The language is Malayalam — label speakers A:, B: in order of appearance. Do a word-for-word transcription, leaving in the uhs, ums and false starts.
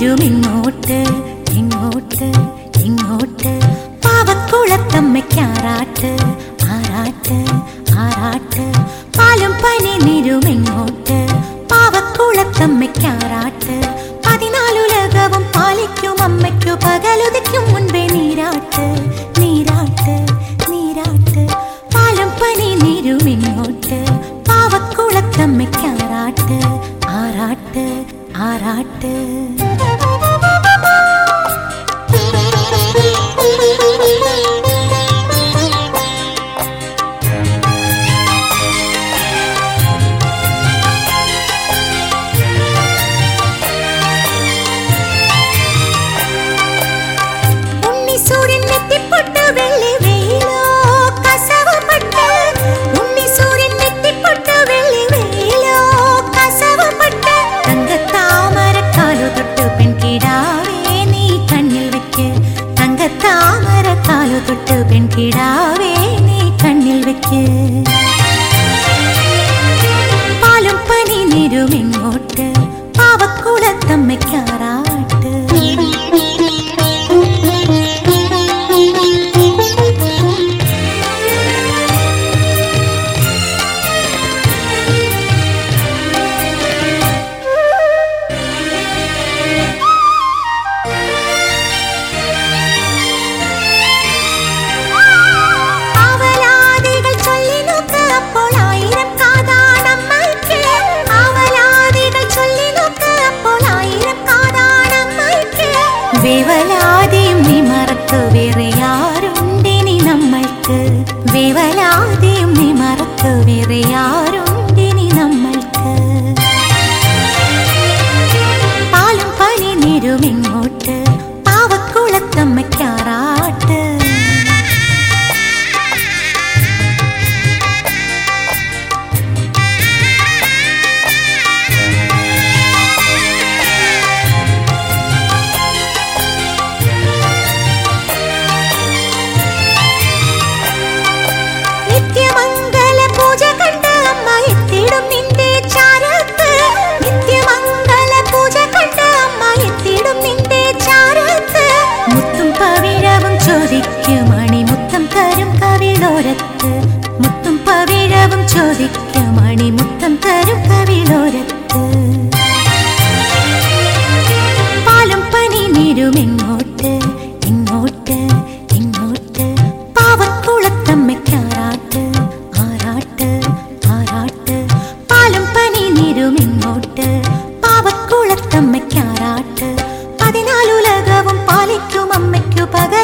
A: നീരും ഇങ്ങോട്ട് ഇങ്ങോട്ട് ഇങ്ങോട്ട് പാവക്കുളത്തമ്മയ്ക്കാറാട്ട് ആറാട്ട് ആറാട്ട് പാലും പനി നീരും ഇങ്ങോട്ട് പാവക്കുളത്തമ്മയ്ക്കാറാട്ട് പതിനാലുലകവും പാലിക്കും അമ്മയ്ക്കു പകലുദിക്കും മുൻപേ നീരാട്ട് നീരാട്ട് നീരാട്ട് പാലും പനി നീരും ഇങ്ങോട്ട് പാവക്കുളത്തമ്മയ്ക്കാറാട്ട് ആറാട്ട് ആറാട്ട് തൊട്ട് പെൺകിടാവേ നീ കണ്ണിൽ വെക്ക് പാലും പനി നീരും ഇങ്ങോട്ട് പാവക്കുളത്തമ്മയ്ക്കാറാട്ട് വേവലാതിയും നീ മറക്കു വേറെയാരുണ്ടിനി നമ്മൾക്ക് വേവലാതിയും നീ മറക്കു വേറെയാരുണ്ടിനി നമ്മൾക്ക് പാലും പനി നീരും ഇങ്ങോട്ട് പാവക്കുളത്തമ്മയ്ക്കാറാട്ട് മണിമുത്തം തരും കവിളോരത്ത് മുത്തും പവിഴവും ചോദിക്കും മണിമുത്തം തരും കവിളോരത്ത് പാലും പനി നീരും ഇങ്ങോട്ട് ഇങ്ങോട്ട് ഇങ്ങോട്ട് പാവക്കുളത്തമ്മയ്ക്കാറാട്ട് ആറാട്ട് ആറാട്ട് പാലും പനി നീരും ഇങ്ങോട്ട് പാവക്കുളത്തമ്മയ്ക്കാറാട്ട് പതിനാലുലകവും പാലിക്കും അമ്മയ്ക്കു പക